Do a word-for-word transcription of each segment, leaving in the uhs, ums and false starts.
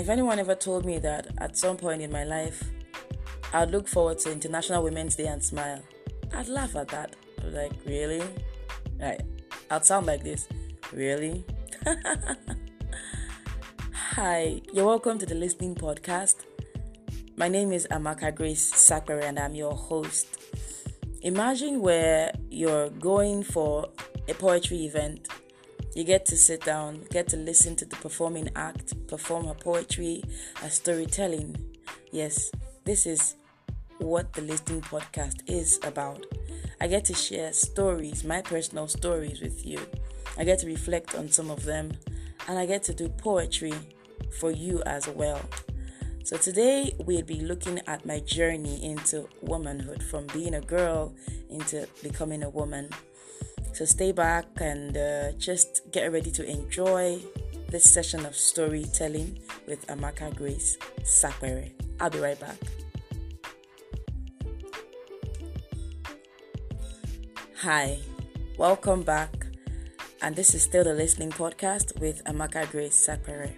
if anyone ever told me that at some point in my life, I'd look forward to International Women's Day and smile, I'd laugh at that. I was like, really? Right. I'd sound like this. Really? Hi, you're welcome to the Listening Podcast. My name is Amaka Grace Sakpere and I'm your host. Imagine where you're going for a poetry event. You get to sit down, get to listen to the performing act, perform her poetry, her storytelling. Yes, this is what the Listening Podcast is about. I get to share stories, my personal stories with you. I get to reflect on some of them, and I get to do poetry for you as well. So today we'll be looking at my journey into womanhood, from being a girl into becoming a woman. So stay back and uh, just get ready to enjoy this session of storytelling with Amaka Grace Sakpere. I'll be right back. Hi, welcome back. And this is still the Listening Podcast with Amaka Grace Sakpere.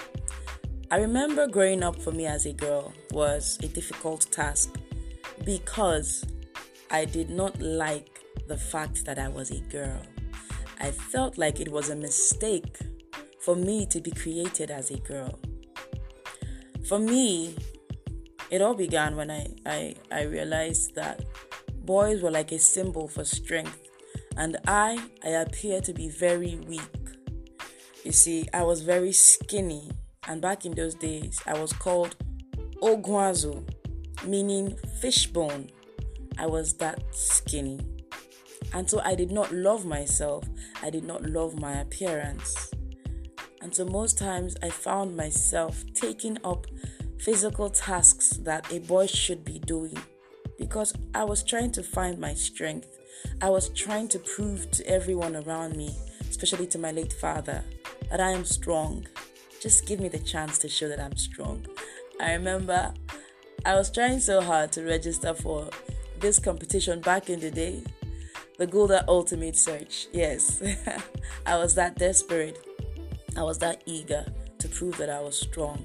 I remember growing up for me as a girl was a difficult task because I did not like the fact that I was a girl. I felt like it was a mistake for me to be created as a girl. For me, it all began when I, I, I realized that boys were like a symbol for strength, and I, I appear to be very weak. You see, I was very skinny. And back in those days, I was called Ogwazo, meaning fishbone. I was that skinny. And so I did not love myself. I did not love my appearance. And so most times I found myself taking up physical tasks that a boy should be doing because I was trying to find my strength. I was trying to prove to everyone around me, especially to my late father, that I am strong. Just give me the chance to show that I'm strong. I remember I was trying so hard to register for this competition back in the day, the Gulda Ultimate Search. Yes, I was that desperate. I was that eager to prove that I was strong.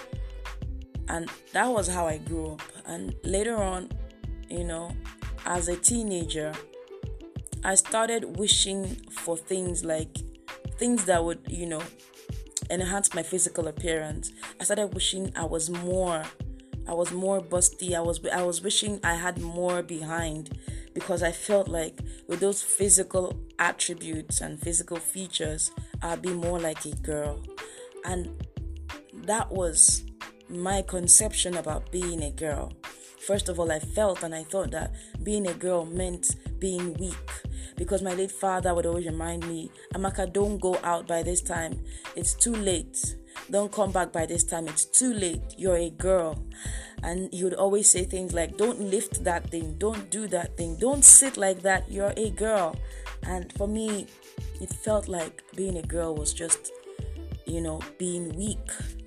And that was how I grew up. And later on, you know, as a teenager, I started wishing for things like, things that would, you know, enhance my physical appearance. I started wishing I was more, I was more busty. I was, I was wishing I had more behind, because I felt like with those physical attributes and physical features, I'd be more like a girl. And that was my conception about being a girl. First of all, I felt and I thought that being a girl meant being weak, because my late father would always remind me, Amaka, don't go out by this time. It's too late. Don't come back by this time. It's too late. You're a girl. And he would always say things like, don't lift that thing. Don't do that thing. Don't sit like that. You're a girl. And for me, it felt like being a girl was just, you know, being weak.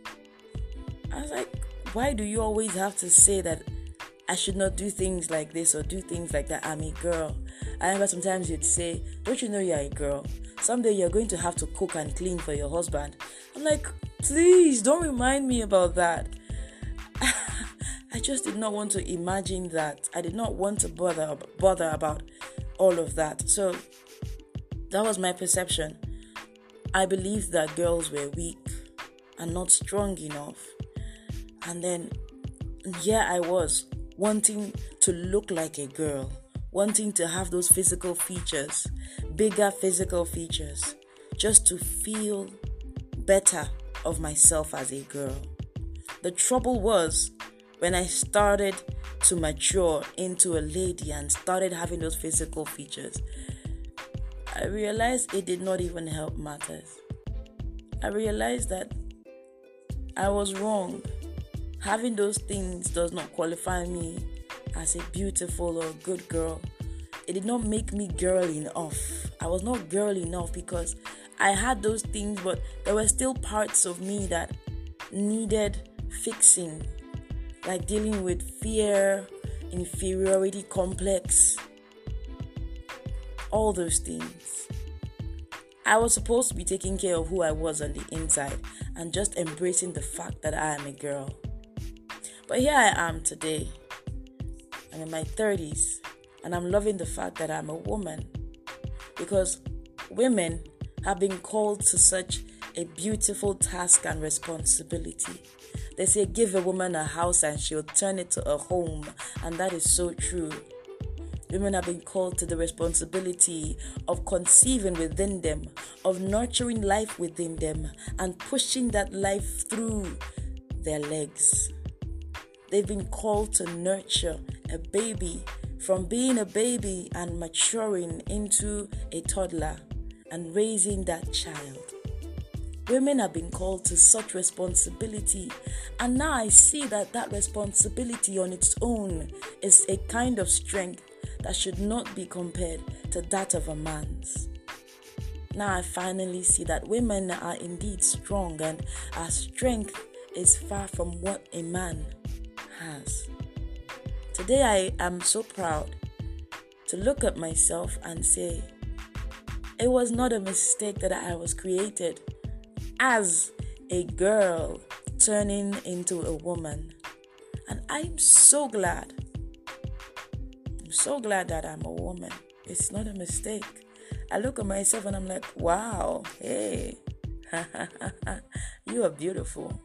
I was like, why do you always have to say that I should not do things like this or do things like that? I'm a girl. I remember sometimes you'd say, don't you know you're a girl? Someday you're going to have to cook and clean for your husband. I'm like, please don't remind me about that. I just did not want to imagine that. I did not want to bother bother about all of that. So that was my perception. I believed that girls were weak and not strong enough. And then here I was, wanting to look like a girl, wanting to have those physical features, bigger physical features, just to feel better of myself as a girl. The trouble was when I started to mature into a lady and started having those physical features, I realized it did not even help matters. I realized that I was wrong. Having those things does not qualify me as a beautiful or good girl. It did not make me girl enough. I was not girl enough because I had those things, but there were still parts of me that needed fixing, like dealing with fear, inferiority complex, all those things. I was supposed to be taking care of who I was on the inside and just embracing the fact that I am a girl. But here I am today. I'm in my thirties and I'm loving the fact that I'm a woman, because women have been called to such a beautiful task and responsibility. They say give a woman a house and she'll turn it to a home, and that is so true. Women have been called to the responsibility of conceiving within them, of nurturing life within them, and pushing that life through their legs. They've been called to nurture a baby from being a baby and maturing into a toddler and raising that child. Women have been called to such responsibility, and now I see that that responsibility on its own is a kind of strength that should not be compared to that of a man's. Now I finally see that women are indeed strong, and our strength is far from what a man has. Today I am so proud to look at myself and say, it was not a mistake that I was created as a girl turning into a woman. And I'm so glad. I'm so glad that I'm a woman. It's not a mistake. I look at myself and I'm like, wow, hey, you are beautiful.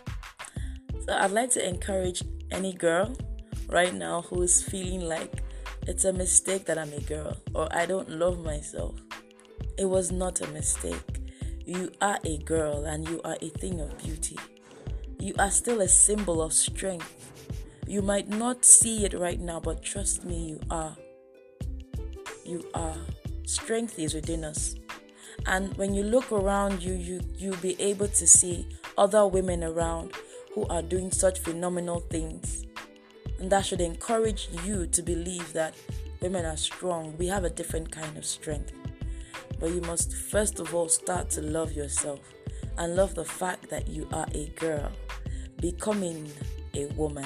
So I'd like to encourage any girl right now who is feeling like it's a mistake that I'm a girl or I don't love myself. It was not a mistake. You are a girl and you are a thing of beauty. You are still a symbol of strength. You might not see it right now, but trust me, you are. You are. Strength is within us. And when you look around you, you, you'll be able to see other women around who are doing such phenomenal things. And that should encourage you to believe that women are strong. We have a different kind of strength. But you must first of all start to love yourself and love the fact that you are a girl becoming a woman.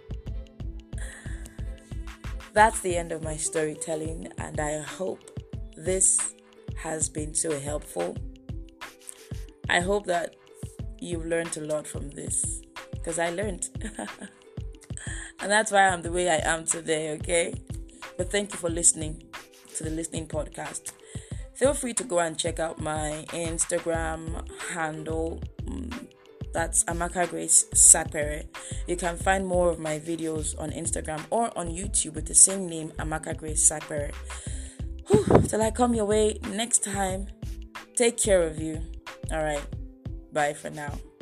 That's the end of my storytelling, and I hope this has been so helpful. I hope that you've learned a lot from this, because I learned. And that's why I'm the way I am today, okay? But thank you for listening to the Listening Podcast. Feel free to go and check out my Instagram handle. That's Amaka Grace Sapere. You can find more of my videos on Instagram or on YouTube with the same name, Amaka Grace Sapere. Till I come your way next time, take care of you. All right. Bye for now.